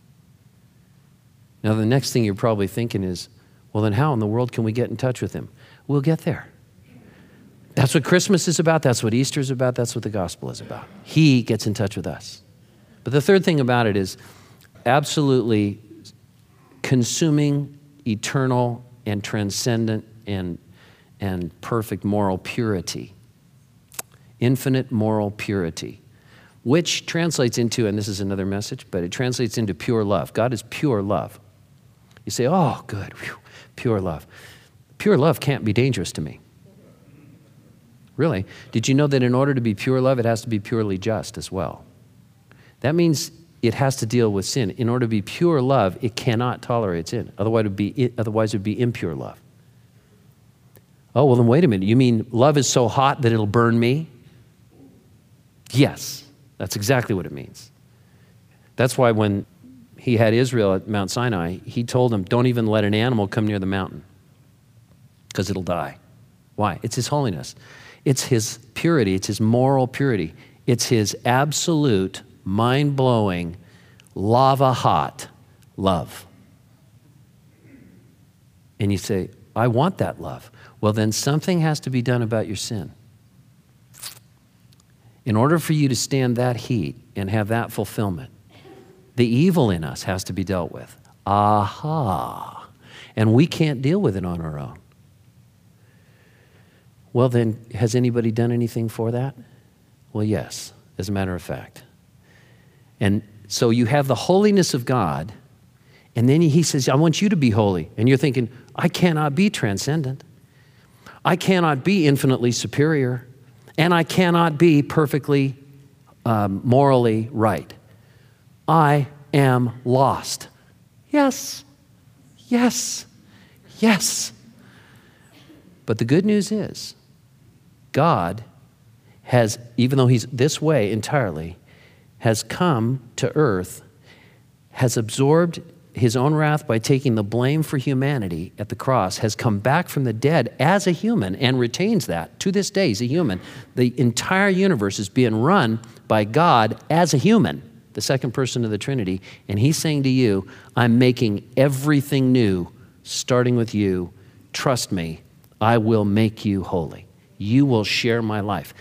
Now, the next thing you're probably thinking is, well, then how in the world can we get in touch with him? We'll get there. That's what Christmas is about. That's what Easter is about. That's what the gospel is about. He gets in touch with us. But the third thing about it is absolutely consuming, eternal, and transcendent, and and perfect moral purity. Infinite moral purity, which translates into, and this is another message, but it translates into pure love. God is pure love. You say, oh, good, whew, pure love. Pure love can't be dangerous to me. Really? Did you know that in order to be pure love, it has to be purely just as well? That means it has to deal with sin. In order to be pure love, it cannot tolerate sin. Otherwise, it would be, otherwise it would be impure love. Oh, well then wait a minute. You mean love is so hot that it'll burn me? Yes, that's exactly what it means. That's why when he had Israel at Mount Sinai, he told them, don't even let an animal come near the mountain because it'll die. Why? It's his holiness. It's his purity. It's his moral purity. It's his absolute, mind-blowing, lava-hot love. And you say, I want that love. Well, then something has to be done about your sin. In order for you to stand that heat and have that fulfillment, the evil in us has to be dealt with. Aha. And we can't deal with it on our own. Well, then, has anybody done anything for that? Well, yes, as a matter of fact. And so you have the holiness of God, And then he says, I want you to be holy. And you're thinking, I cannot be transcendent. I cannot be infinitely superior. And I cannot be perfectly um, morally right. I am lost. Yes, yes, yes. But the good news is, God has, even though he's this way entirely, has come to earth, has absorbed his own wrath by taking the blame for humanity at the cross, has come back from the dead as a human and retains that. To this day, he's a human. The entire universe is being run by God as a human, the second person of the Trinity. And he's saying to you, I'm making everything new, starting with you. Trust me, I will make you holy. You will share my life.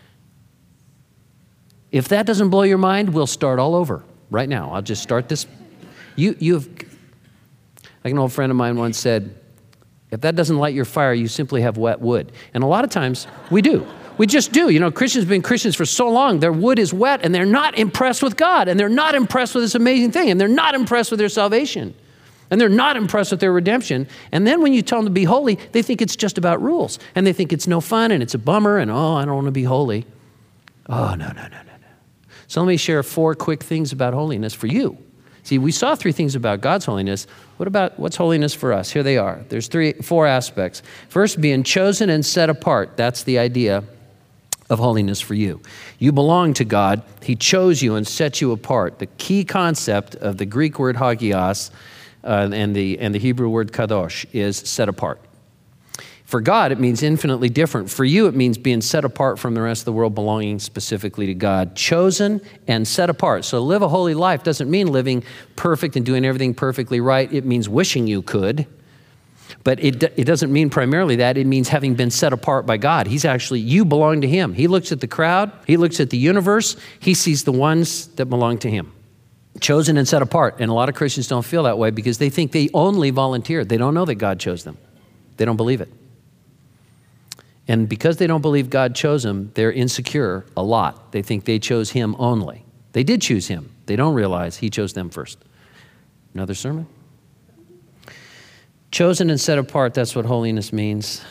If that doesn't blow your mind, we'll start all over right now. I'll just start this. You, you have, like an old friend of mine once said, if that doesn't light your fire, you simply have wet wood. And a lot of times we do. We just do. You know, Christians have been Christians for so long, their wood is wet and they're not impressed with God and they're not impressed with this amazing thing and they're not impressed with their salvation and they're not impressed with their redemption. And then when you tell them to be holy, they think it's just about rules and they think it's no fun and it's a bummer and, oh, I don't want to be holy. Oh, no, no, no, no, no. So let me share four quick things about holiness for you. See, we saw three things about God's holiness. What about, what's holiness for us? Here they are. There's three, four aspects. First, being chosen and set apart. That's the idea of holiness for you. You belong to God. He chose you and set you apart. The key concept of the Greek word hagios uh, and, the, and the Hebrew word kadosh is set apart. For God, it means infinitely different. For you, it means being set apart from the rest of the world, belonging specifically to God. Chosen and set apart. So live a holy life doesn't mean living perfect and doing everything perfectly right. It means wishing you could. But it, it doesn't mean primarily that. It means having been set apart by God. He's actually, you belong to him. He looks at the crowd. He looks at the universe. He sees the ones that belong to him. Chosen and set apart. And a lot of Christians don't feel that way because they think they only volunteered. They don't know that God chose them. They don't believe it. And because they don't believe God chose them, they're insecure a lot. They think they chose him only. They did choose him. They don't realize he chose them first. Another sermon? Chosen and set apart, that's what holiness means.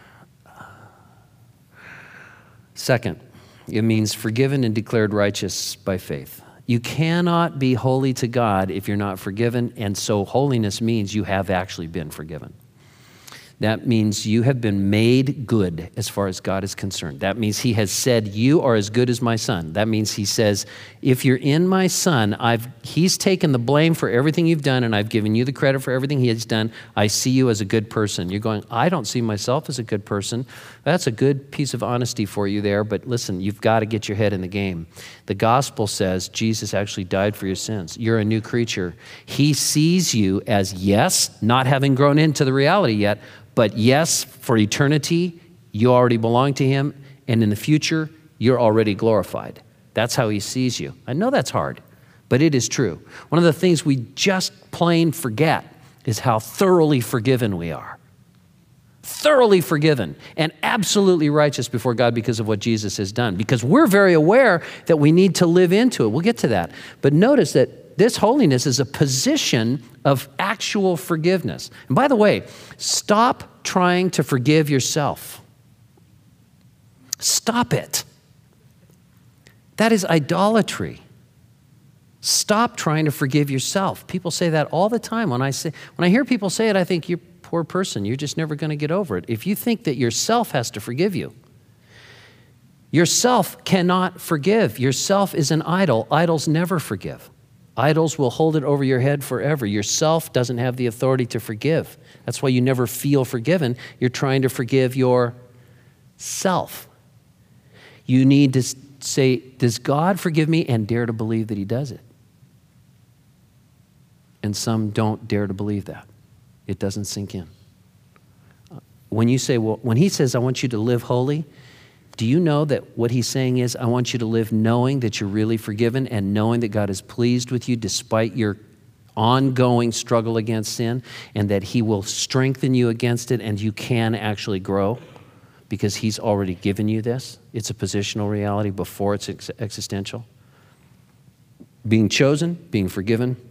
Second, it means forgiven and declared righteous by faith. You cannot be holy to God if you're not forgiven, and so holiness means you have actually been forgiven. That means you have been made good as far as God is concerned. That means he has said, you are as good as my son. That means he says, if you're in my son, I've, he's taken the blame for everything you've done and I've given you the credit for everything he has done. I see you as a good person. You're going, I don't see myself as a good person. That's a good piece of honesty for you there, but listen, you've got to get your head in the game. The gospel says Jesus actually died for your sins. You're a new creature. He sees you as, yes, not having grown into the reality yet, but yes, for eternity, you already belong to him, and in the future, you're already glorified. That's how he sees you. I know that's hard, but it is true. One of the things we just plain forget is how thoroughly forgiven we are. Thoroughly forgiven and absolutely righteous before God because of what Jesus has done, because we're very aware that we need to live into it. We'll get to that. But notice that this holiness is a position of actual forgiveness. And by the way, stop trying to forgive yourself. Stop it. That is idolatry. Stop trying to forgive yourself. People say that all the time. When I say, when I hear people say it, I think, you're a poor person. You're just never going to get over it. If you think that yourself has to forgive you, yourself cannot forgive. Yourself is an idol. Idols never forgive. Idols will hold it over your head forever. Yourself doesn't have the authority to forgive. That's why you never feel forgiven. You're trying to forgive yourself. You need to say, does God forgive me? And dare to believe that he does it. And some don't dare to believe that. It doesn't sink in. When you say, well, when he says, I want you to live holy, do you know that what he's saying is, I want you to live knowing that you're really forgiven and knowing that God is pleased with you despite your ongoing struggle against sin, and that he will strengthen you against it and you can actually grow because he's already given you this. It's a positional reality before it's ex- existential. Being chosen, being forgiven,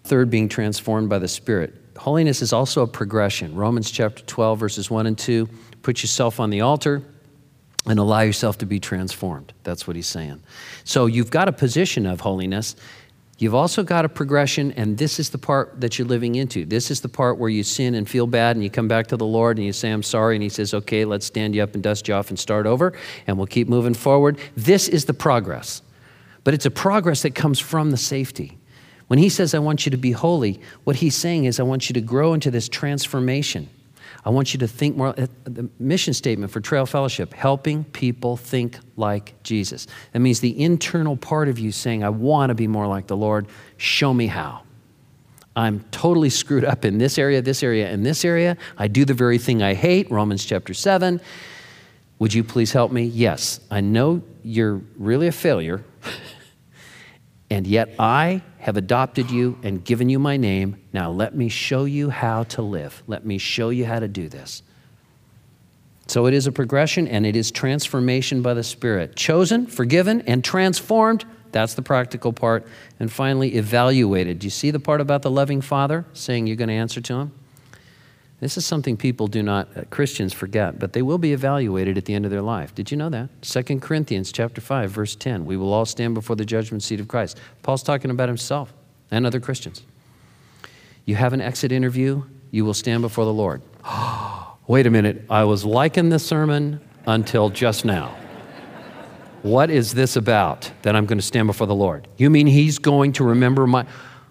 Third, being transformed by the Spirit. Holiness is also a progression. Romans chapter twelve, verses one and two, put yourself on the altar and allow yourself to be transformed. That's what he's saying. So you've got a position of holiness. You've also got a progression, and this is the part that you're living into. This is the part where you sin and feel bad, and you come back to the Lord, and you say, I'm sorry, and he says, okay, let's stand you up and dust you off and start over, and we'll keep moving forward. This is the progress. But it's a progress that comes from the safety. When he says, I want you to be holy, what he's saying is, I want you to grow into this transformation. I want you to think more. The mission statement for Trail Fellowship, helping people think like Jesus. That means the internal part of you saying, I want to be more like the Lord. Show me how. I'm totally screwed up in this area, this area, and this area. I do the very thing I hate, Romans chapter seven. Would you please help me? Yes, I know you're really a failure, and yet I have adopted you and given you my name. Now let me show you how to live. Let me show you how to do this. So it is a progression, and it is transformation by the Spirit. Chosen, forgiven, and transformed. That's the practical part. And finally, evaluated. Do you see the part about the loving Father saying you're going to answer to him? This is something people do not, uh, Christians forget, but they will be evaluated at the end of their life. Did you know that? Second Corinthians chapter five, verse ten. We will all stand before the judgment seat of Christ. Paul's talking about himself and other Christians. You have an exit interview, you will stand before the Lord. Wait a minute, I was liking this sermon until just now. What is this about that I'm going to stand before the Lord? You mean he's going to remember my...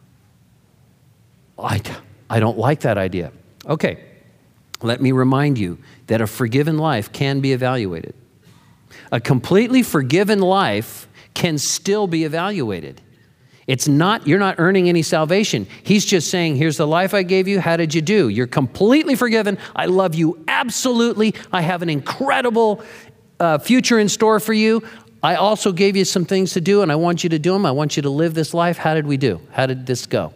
I, I don't like that idea. Okay, let me remind you that a forgiven life can be evaluated. A completely forgiven life can still be evaluated. It's not, you're not earning any salvation. He's just saying, here's the life I gave you. How did you do? You're completely forgiven. I love you absolutely. I have an incredible uh, future in store for you. I also gave you some things to do, and I want you to do them. I want you to live this life. How did we do? How did this go?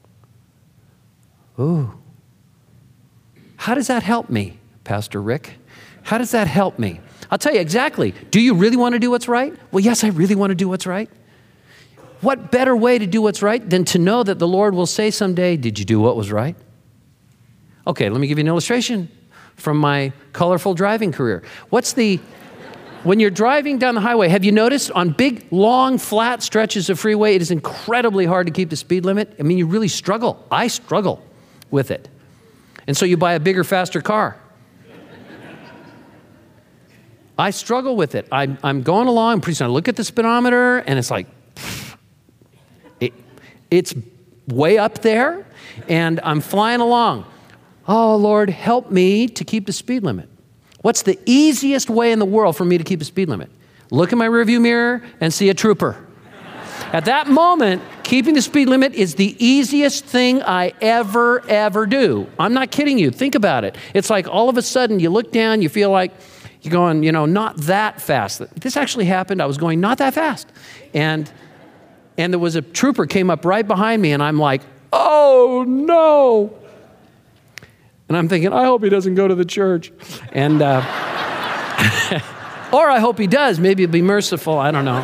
Ooh. How does that help me, Pastor Rick? How does that help me? I'll tell you exactly. Do you really want to do what's right? Well, yes, I really want to do what's right. What better way to do what's right than to know that the Lord will say someday, did you do what was right? Okay, let me give you an illustration from my colorful driving career. What's the, when you're driving down the highway, have you noticed on big, long, flat stretches of freeway, it is incredibly hard to keep the speed limit? I mean, you really struggle. I struggle with it. And so you buy a bigger, faster car. I struggle with it. I, I'm going along, pretty soon I look at the speedometer, and it's like, it, it's way up there, and I'm flying along. Oh, Lord, help me to keep the speed limit. What's the easiest way in the world for me to keep the speed limit? Look in my rearview mirror and see a trooper. At that moment, keeping the speed limit is the easiest thing I ever, ever do. I'm not kidding you. Think about it. It's like all of a sudden you look down, you feel like you're going, you know, not that fast. This actually happened. I was going not that fast. And, and there was a trooper came up right behind me, and I'm like, oh, no. And I'm thinking, I hope he doesn't go to the church. And, uh, or I hope he does. Maybe he'll be merciful. I don't know.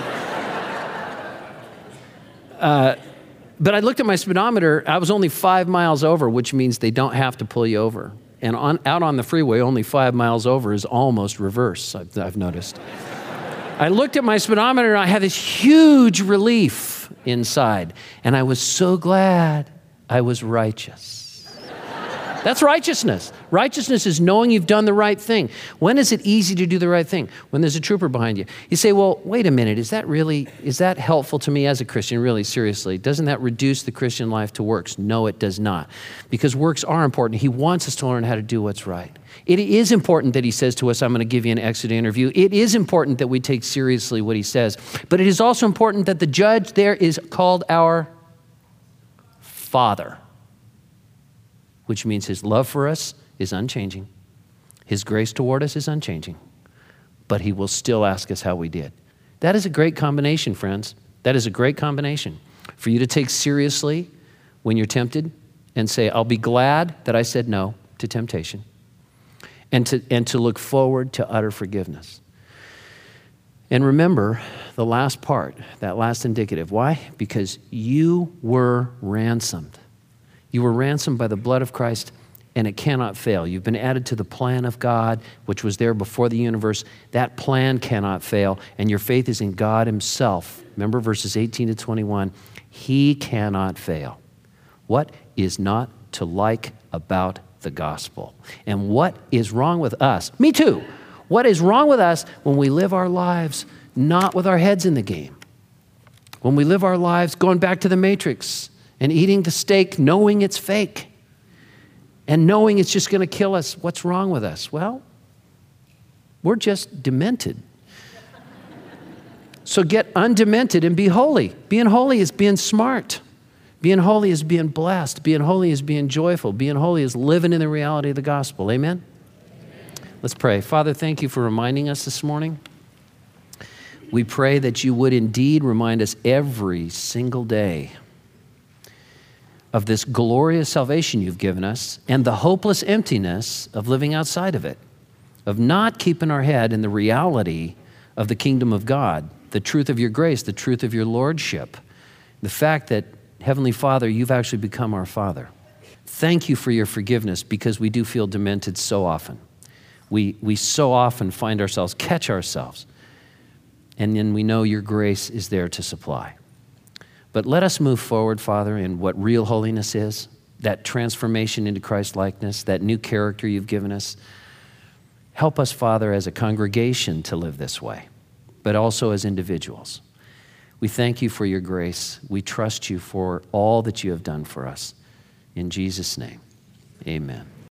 Uh, but I looked at my speedometer. I was only five miles over, which means they don't have to pull you over. And on, out on the freeway, only five miles over is almost reverse, I've, I've noticed. I looked at my speedometer, and I had this huge relief inside. And I was so glad I was righteous. That's righteousness. Righteousness is knowing you've done the right thing. When is it easy to do the right thing? When there's a trooper behind you. You say, well, wait a minute, is that really, is that helpful to me as a Christian? Really, seriously, doesn't that reduce the Christian life to works? No, it does not. Because works are important. He wants us to learn how to do what's right. It is important that he says to us, I'm going to give you an exit interview. It is important that we take seriously what he says. But it is also important that the judge there is called our Father, which means his love for us is unchanging. His grace toward us is unchanging. But he will still ask us how we did. That is a great combination, friends. That is a great combination for you to take seriously when you're tempted and say, I'll be glad that I said no to temptation, and to, and to look forward to utter forgiveness. And remember the last part, that last indicative. Why? Because you were ransomed. You were ransomed by the blood of Christ, and it cannot fail. You've been added to the plan of God, which was there before the universe. That plan cannot fail, and your faith is in God himself. Remember verses eighteen to twenty-one. He cannot fail. What is not to like about the gospel? And what is wrong with us? Me too. What is wrong with us when we live our lives not with our heads in the game? When we live our lives going back to the Matrix and eating the steak knowing it's fake and knowing it's just going to kill us. What's wrong with us? Well, we're just demented. So get undemented and be holy. Being holy is being smart. Being holy is being blessed. Being holy is being joyful. Being holy is living in the reality of the gospel. Amen? Amen. Let's pray. Father, thank you for reminding us this morning. We pray that you would indeed remind us every single day of this glorious salvation you've given us and the hopeless emptiness of living outside of it, of not keeping our head in the reality of the kingdom of God, the truth of your grace, the truth of your lordship, the fact that, Heavenly Father, you've actually become our Father. Thank you for your forgiveness, because we do feel demented so often. We, we so often find ourselves, catch ourselves, and then we know your grace is there to supply. But let us move forward, Father, in what real holiness is, that transformation into Christ-likeness, that new character you've given us. Help us, Father, as a congregation to live this way, but also as individuals. We thank you for your grace. We trust you for all that you have done for us. In Jesus' name, amen.